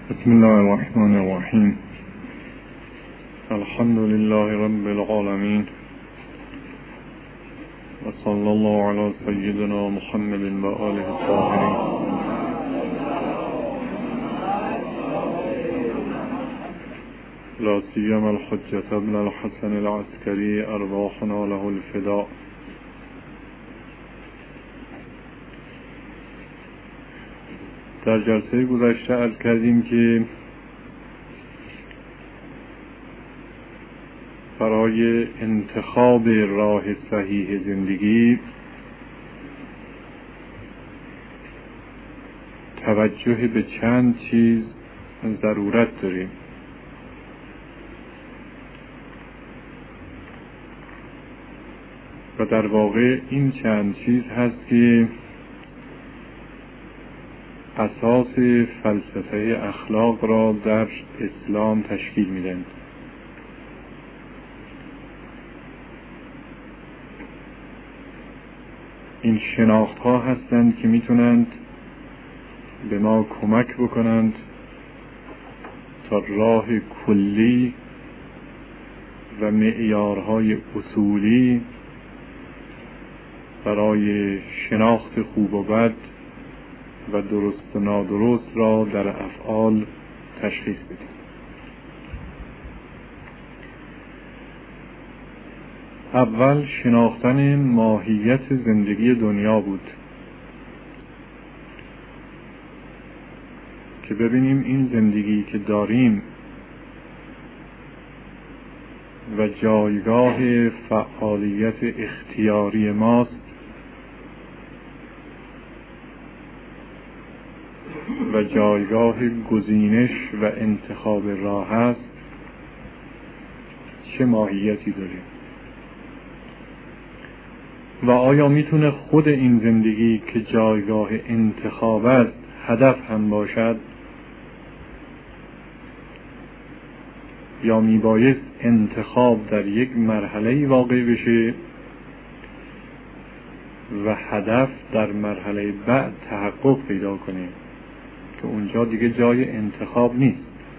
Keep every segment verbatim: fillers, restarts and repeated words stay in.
بسم الله الرحمن الرحیم. الحمد لله رب العالمین و صلی الله علی سیدنا محمد و آله الطاهرین. لا سیما الحجة ابن الحسن العسکری ارواحنا له الفداء. در جلسه گذشته عرض کردیم که برای انتخاب راه صحیح زندگی توجه به چند چیز ضرورت داریم. و در واقع این چند چیز هست که اساس فلسفه اخلاق را در اسلام تشکیل میدن. این شناخت ها هستند که میتونند به ما کمک بکنند تا راه کلی و معیارهای اصولی برای شناخت خوب و بد و درست و نادرست را در افعال تشخیص بدیم. اول شناختن ماهیت زندگی دنیا بود که ببینیم این زندگی که داریم و جایگاه فعالیت اختیاری ماست و جایگاه گزینش و انتخاب راه است، چه ماهیتی داره و آیا میتونه خود این زندگی که جایگاه انتخاب است هدف هم باشد یا میبایست انتخاب در یک مرحله واقع بشه و هدف در مرحله بعد تحقق پیدا کنه که اونجا دیگه جای انتخاب نیست.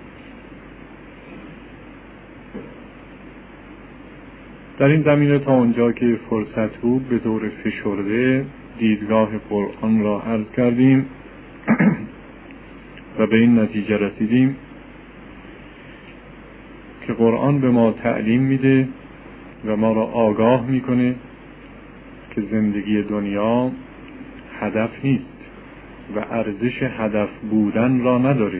در این زمینه تا اونجا که فرصت بود به طور فشرده دیدگاه قرآن را عرض کردیم و به این نتیجه رسیدیم که قرآن به ما تعلیم میده و ما را آگاه میکنه که زندگی دنیا هدف نیست و ارزش هدف بودن را نداره.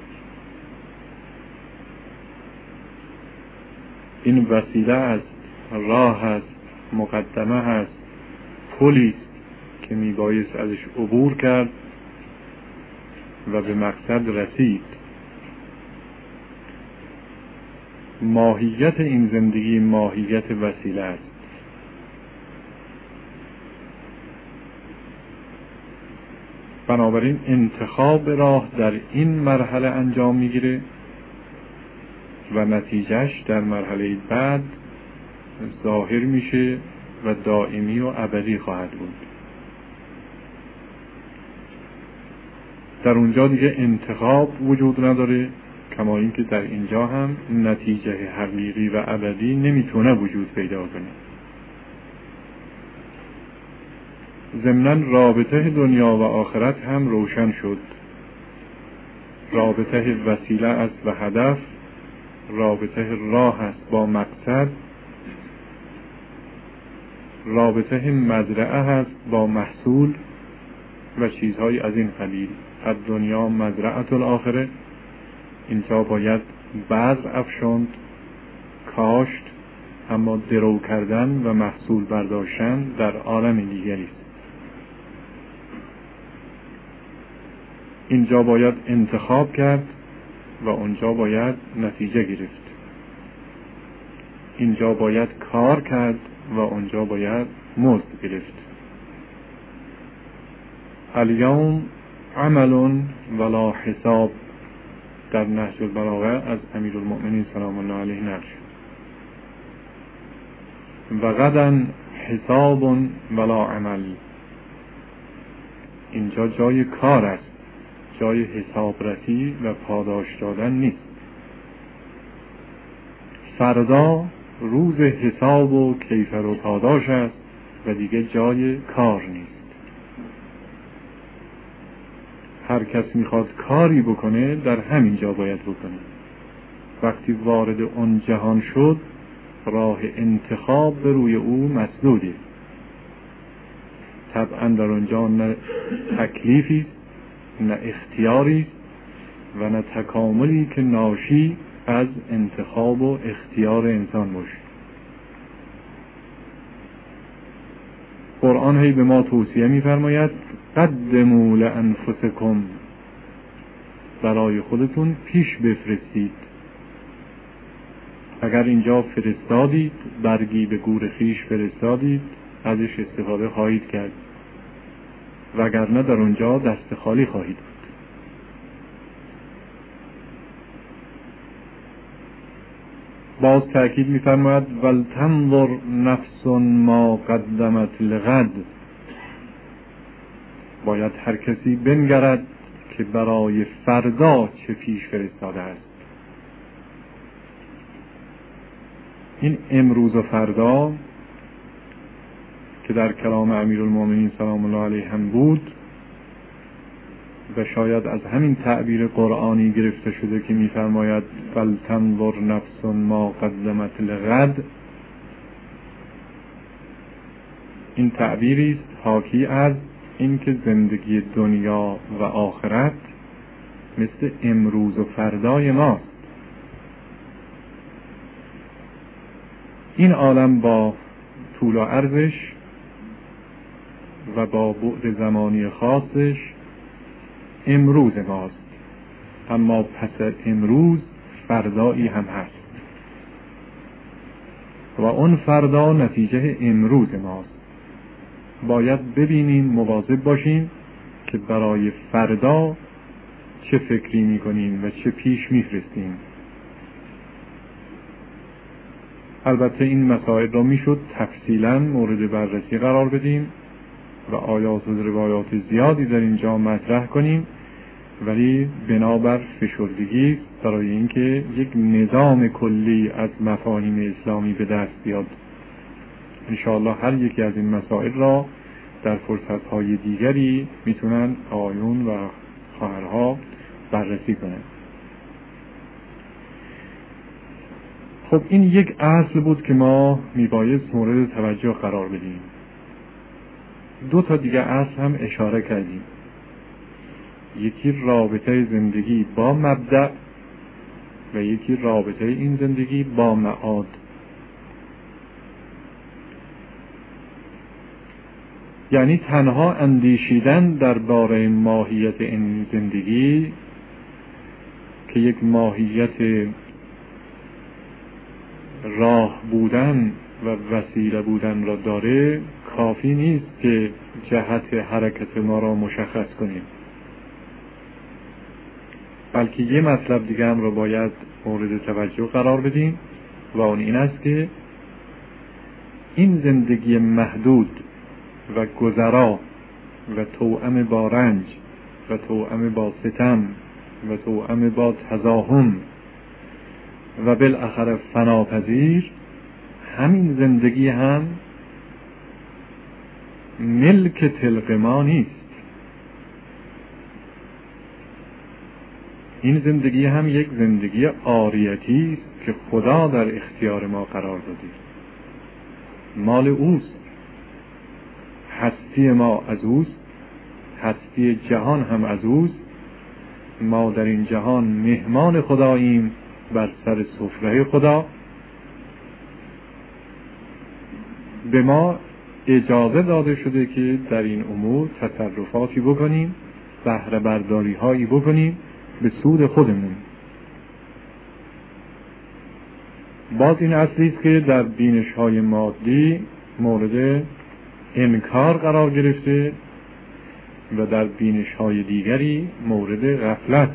این وسیله است، راه است، مقدمه است، پلی است که میبایست ازش عبور کرد و به مقصد رسید. ماهیت این زندگی ماهیت وسیله است. بنابراین انتخاب راه در این مرحله انجام میگیره و نتیجهش در مرحله بعد ظاهر میشه و دائمی و ابدی خواهد بود. در اونجا دیگه انتخاب وجود نداره، کما اینکه در اینجا هم نتیجه حقیقی و ابدی نمیتونه وجود پیدا کنه. ضمناً رابطه دنیا و آخرت هم روشن شد. رابطه وسیله است و هدف، رابطه راه است با مقصد، رابطه مزرعه است با محصول و چیزهای از این قبیل. از دنیا مزرعه الاخره، اینجا باید بذر افشاند، کاشت، اما درو کردن و محصول برداشتن در عالم دیگری است. اینجا باید انتخاب کرد و اونجا باید نتیجه گرفت. اینجا باید کار کرد و اونجا باید مزد گرفت. الیوم عمل ولا حساب در نهج البلاغه از امیرالمؤمنین سلام الله علیه نقل و غدا حساب ولا عمل. اینجا جای کار است، جای حسابرسی و پاداش دادن نیست. فردا روز حساب و کیفر و پاداش است و دیگه جای کار نیست. هر کس میخواد کاری بکنه در همین جا باید بکنه. وقتی وارد اون جهان شد راه انتخاب به روی او مسدوده. طبعا در اونجا نه تکلیفی نه اختیاری و نه تکاملی که ناشی از انتخاب و اختیار انسان باشه. قرآن هی به ما توصیه می‌فرماید قدموا لانفسکم، برای خودتون پیش بفرستید. اگر اینجا فرستادید، برگی به گور خیش فرستادید، ازش استفاده خواهید کرد، وگرنه در اونجا دست خالی خواهید بود. باز تأکید می‌فرماید ولتنظر نفس ما قدمت لغد، باید هر کسی بنگرد که برای فردا چه پیش فرستاده است. این امروز و فردا که در کلام امیرالمومنین سلام الله علیه هم بود و شاید از همین تعبیر قرآنی گرفته شده که می‌فرماید فلتنظر نفس ما قدمت لغد، این تعبیری است حاکی از اینکه زندگی دنیا و آخرت مثل امروز و فردای ماست. این عالم با طول و عرضش و با بعد زمانی خاصش امروز ماست، اما پس امروز فردایی هم هست و اون فردا نتیجه امروز ماست. باید ببینیم، مواظب باشیم که برای فردا چه فکری میکنیم و چه پیش میفرستیم. البته این مسائل را میشد تفصیلا مورد بررسی قرار بدیم و آیات و روایات زیادی در اینجا مطرح کنیم، ولی بنابر فشردگی برای اینکه یک نظام کلی از مفاهیم اسلامی به دست بیاد. انشاءالله هر یکی از این مسائل را در فرصت‌های دیگری میتونن آیون و خواهرها بررسی کنند. خب این یک اصل بود که ما میبایست مورد توجه قرار بدیم. دو تا دیگه اصل هم اشاره کردیم. یکی رابطه زندگی با مبدأ و یکی رابطه این زندگی با معاد. یعنی تنها اندیشیدن درباره ماهیت این زندگی که یک ماهیت راه بودن و وسیله بودن را داره کافی نیست که جهت حرکت ما را مشخص کنیم، بلکه یه مطلب دیگه هم را باید مورد توجه قرار بدیم و اون این است که این زندگی محدود و گذرا و توأم با رنج و توأم با ستم و توأم با تزاحم و بالاخره فناپذیر، همین زندگی هم ملک طلق ما نیست. این زندگی هم یک زندگی عاریتی است که خدا در اختیار ما قرار داده، مال اوست، هستی ما از اوست، هستی جهان هم از اوست. ما در این جهان مهمان خداییم بر سر سفره خدا. به ما اجازه داده شده که در این امور تصرفاتی بکنیم، بهره برداری هایی بکنیم به سود خودمون. باز این اصلی است که در بینش های مادی مورد انکار قرار گرفته و در بینش های دیگری مورد غفلت.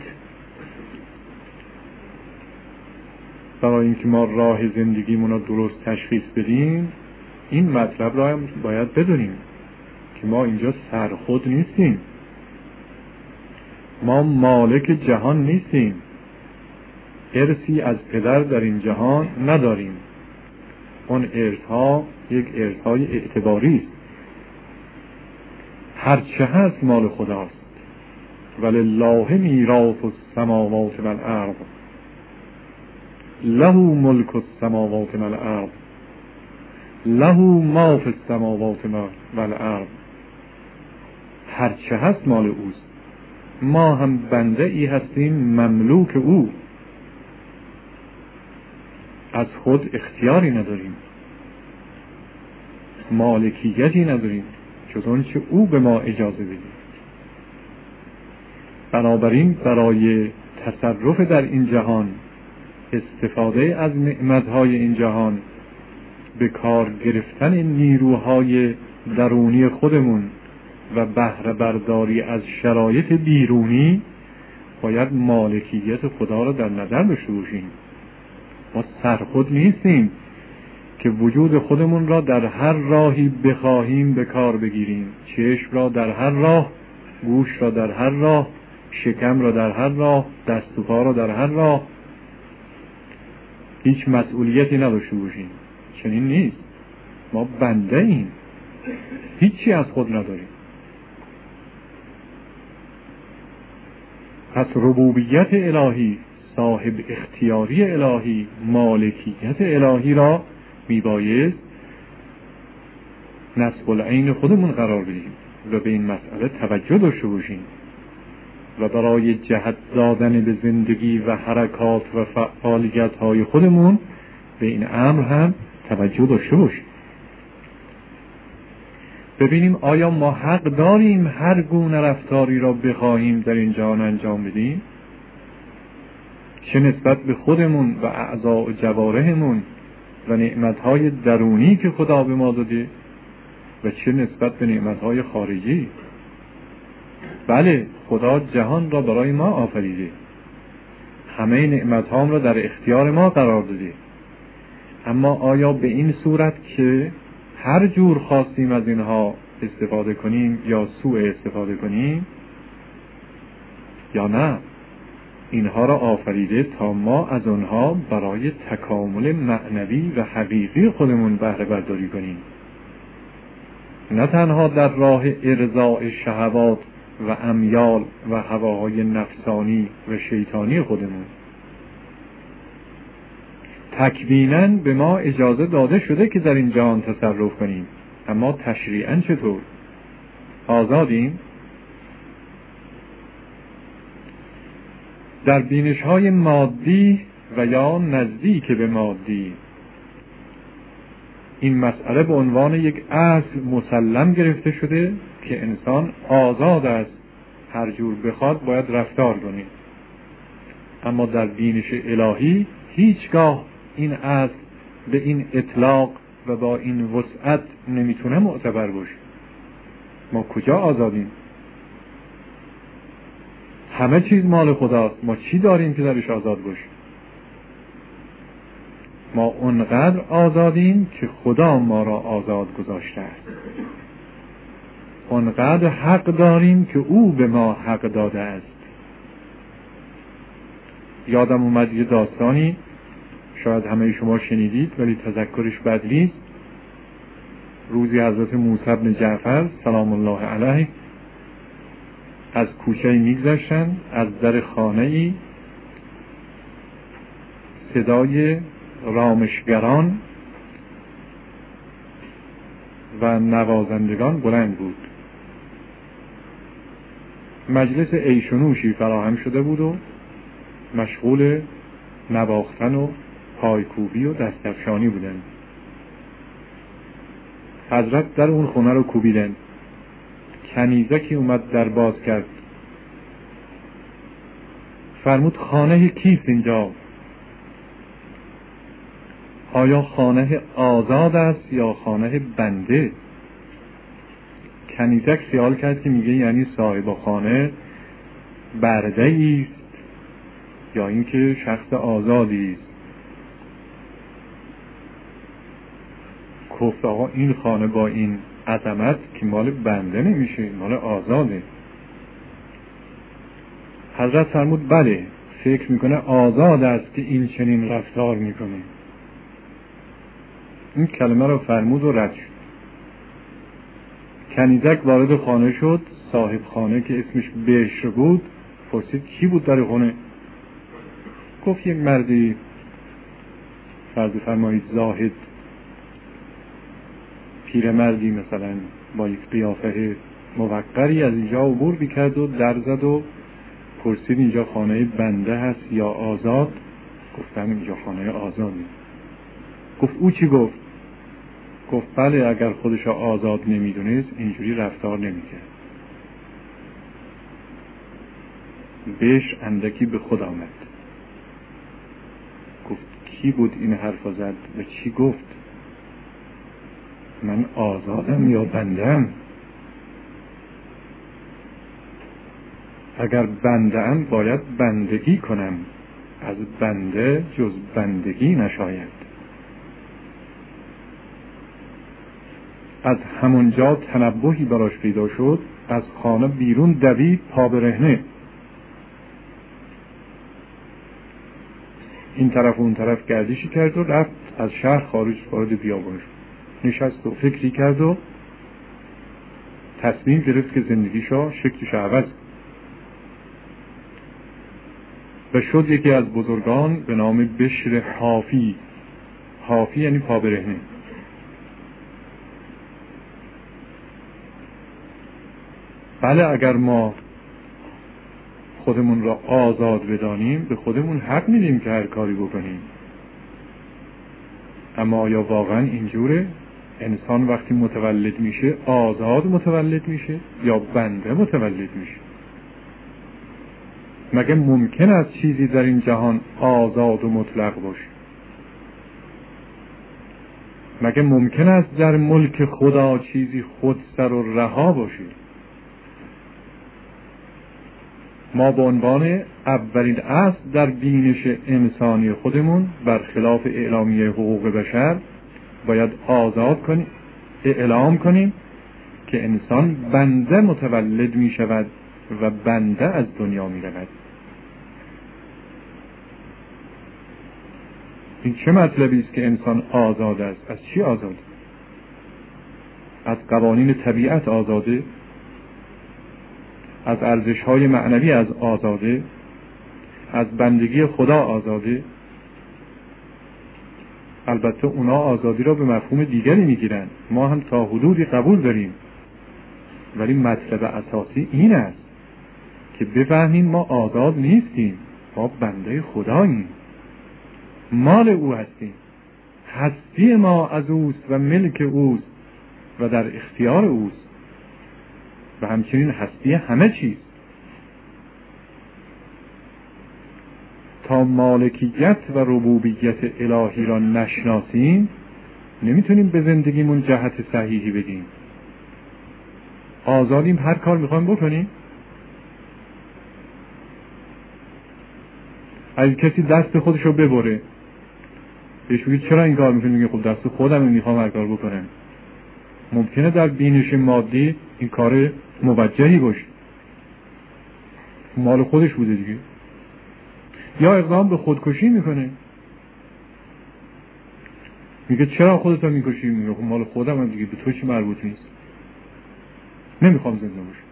برای اینکه ما راه زندگیمون رو درست تشخیص بدیم این مطلب را هم باید بدونیم که ما اینجا سرخود نیستیم. ما مالک جهان نیستیم، ارثی از پدر در این جهان نداریم. اون ارث‌ها یک ارث‌های اعتباری است. هر چه هست مال خداست. ولله میراث السماوات والارض له ملک السماوات والارض له ما فی السماوات والارض. هر چه هست مال اوست. ما هم بنده ای هستیم مملوک او. از خود اختیاری نداریم، مالکیتی نداریم جز اون چه او به ما اجازه بده. بنابراین برای تصرف در این جهان، استفاده از نعمتهای این جهان، به کار گرفتن نیروهای درونی خودمون و بهره برداری از شرایط بیرونی، باید مالکیت خدا را در نظر داشته باشیم. ما سرخود نیستیم که وجود خودمون را در هر راهی بخواهیم به کار بگیریم. چشم را در هر راه، گوش را در هر راه، شکم را در هر راه، دست و پا را در هر راه، هیچ مسئولیتی نداشته باشیم. چنین نیست. ما بنده ایم، هیچی از خود نداریم. پس ربوبیت الهی، صاحب اختیاری الهی، مالکیت الهی را میبایست نصب العین خودمون قرار بدیم و به این مسئله توجه داشته باشیم و برای جهت دادن به زندگی و حرکات و فعالیت های خودمون به این امر هم توجه داشته باشیم. ببینیم آیا ما حق داریم هر گونه رفتاری را بخواهیم در این جهان انجام بدیم، چه نسبت به خودمون و اعضاء و جوارحمون و نعمتهای درونی که خدا به ما داده و چه نسبت به نعمتهای خارجی. بله، خدا جهان را برای ما آفریده، همه نعمتهام را در اختیار ما قرار داده، اما آیا به این صورت که هر جور خواستیم از اینها استفاده کنیم یا سوء استفاده کنیم یا نه؟ اینها را آفریده تا ما از آنها برای تکامل معنوی و حقیقی خودمون بهره برداری کنیم، نه تنها در راه ارضاء شهوات و امیال و هواهای نفسانی و شیطانی خودمون. تکویناً به ما اجازه داده شده که در این جهان تصرف کنیم، اما تشریعاً چطور؟ آزادیم؟ در بینش‌های مادی و یا نزدیک به مادی این مسئله به عنوان یک اصل مسلم گرفته شده که انسان آزاد است، هر جور بخواد باید رفتار کنه. اما در بینش الهی هیچگاه این اصل به این اطلاق و با این وسعت نمیتونه معتبر باشه. ما کجا آزادیم؟ همه چیز مال خداست. ما چی داریم که درش آزاد باشیم؟ ما اونقدر آزادیم که خدا ما را آزاد گذاشته است. اونقدر حق داریم که او به ما حق داده است. یادم اومد یه داستانی، شاید همه شما شنیدید ولی تذکرش بد نیست. روزی حضرت موسی بن جعفر سلام الله علیه از کوچه‌ای میگذشتن، از در خانه‌ای صدای رامشگران و نوازندگان بلند بود. مجلس عیش و نوشی فراهم شده بود و مشغول نواختن و پایکوبی و دستفشانی بودند. حضرت در اون خونه رو کوبیدن. کنیزکی اومد در باز کرد، فرمود خانه کیست اینجا؟ آیا خانه آزاد است یا خانه بنده؟ کنیزک خیال کرد که میگه یعنی صاحب خانه برده ایست یا اینکه شخص آزادی است. گفت آقا این خانه با این عظمت که مال بنده نمیشه، مال آزاده. حضرت فرمود بله، فکر میکنه آزاد است که این چنین رفتار میکنه. این کلمه رو فرمود و رد شد. کنیزک وارد خانه شد. صاحب خانه که اسمش بشر بود پرسید کی بود در خانه؟ گفت یک مردی فرض فرمایید زاهد، پیرمردی مثلا با یک قیافه موقری از اینجا عبور میکرد و در زد و پرسید اینجا خانه بنده هست یا آزاد؟ گفتم اینجا خانه آزاده. گفت او چی گفت؟ گفت بله، اگر خودش آزاد نمیدونست اینجوری رفتار نمیکرد. بهش اندکی به خود آمد. گفت کی بود این حرف زد و چی گفت؟ من آزادم یا بندم؟ اگر بندم باید بندگی کنم، از بنده جز بندگی نشاید. از همونجا تنبهی براش پیدا شد، از خانه بیرون دوید پا برهنه. این طرف و اون طرف گردشی کرد و رفت از شهر خارج وارد بیابان شد. نشست و فکری کرد و تصمیم گرفت که زندگیشو شکلش عوض و شد یکی از بزرگان به نام بشر حافی. حافی یعنی پا برهنه. بله، اگر ما خودمون را آزاد بدانیم به خودمون حق میدیم که هر کاری بکنیم. اما آیا واقعا اینجوره؟ انسان وقتی متولد میشه آزاد متولد میشه یا بنده متولد میشه؟ مگه ممکن است چیزی در این جهان آزاد و مطلق باشه؟ مگه ممکن است در ملک خدا چیزی خودسر و رها باشه؟ ما به عنوان اولین اصل در بینش انسانی خودمون برخلاف اعلامیه حقوق بشر باید آزاد کنیم، اعلام کنیم که انسان بنده متولد می شود و بنده از دنیا می رود. این چه مطلبی است که انسان آزاد است؟ از چی آزاد؟ از قوانین طبیعت آزاده؟ از ارزش‌های معنوی از آزاده؟ از بندگی خدا آزاده؟ البته اونا آزادی را به مفهوم دیگری میگیرن، ما هم تا حدودی قبول داریم، ولی مطلب اساسی این است که بفهمیم ما آزاد نیستیم، ما بنده خداییم، مال او هستیم، هستی ما از اوست و ملک اوست و در اختیار اوست و همچنین هستی همه چیز. تا مالکیت و ربوبیت الهی را نشناسیم نمیتونیم به زندگیمون جهت صحیحی بدیم. آزادیم، هر کار میخوایم بکنیم. اگه کسی دست خودش رو ببره بهش بگید چرا این کار میکنی؟ میگه خب دست خودم میخوام هر کار بکنم. ممکنه در بینش مادی این کار موجهی باشه، مال خودش بوده دیگه. یا اقدام به خودکشی میکنه، میگه چرا خودت رو میکشی؟ میگه خب مال خودم هم دیگه، به تو چی مربوط نیست، نمیخوام زنده باشم.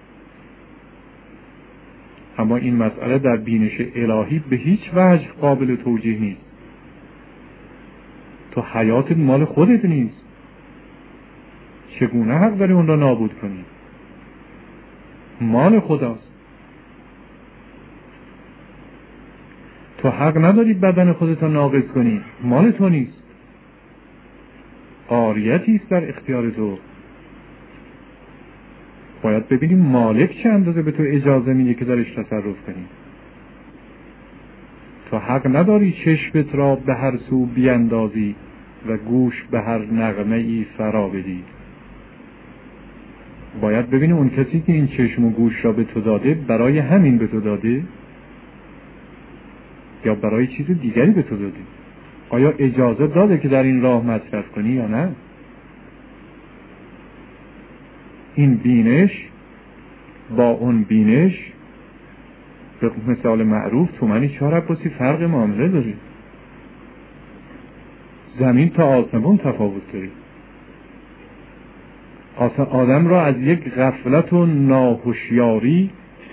اما این مسئله در بینش الهی به هیچ وجه قابل توجیه نیست. تو حیات مال خودت نیست، چگونه حق داری اون را نابود کنی؟ مال خداست. تو حق نداری بدن خودت را ناقص کنی، مال تو نیست، عاریتی است در اختیار تو. باید ببینیم مالک چه اندازه به تو اجازه میده که درش تصرف کنی. تو حق نداری چشمت را به هر سو بیاندازی و گوش به هر نغمه ای فرا بدی. باید ببینیم اون کسی که این چشم و گوش را به تو داده برای همین به تو داده یا برای چیز دیگری به تو داده. آیا اجازه داده که در این راه مصرف کنی یا نه؟ این بینش با اون بینش به مثال معروف تومنی چهار عباسی فرق معامله داری، زمین تا آسمون تفاوت داری. آدم را از یک غفلت و ناهوشیاری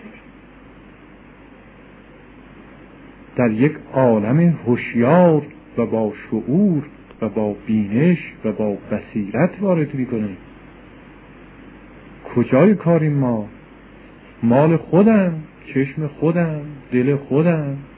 در یک عالم هوشیار و با شعور و با بینش و با بصیرت وارد میکنه. کجای کاریم ما؟ مال خودم، چشم خودم، دل خودم،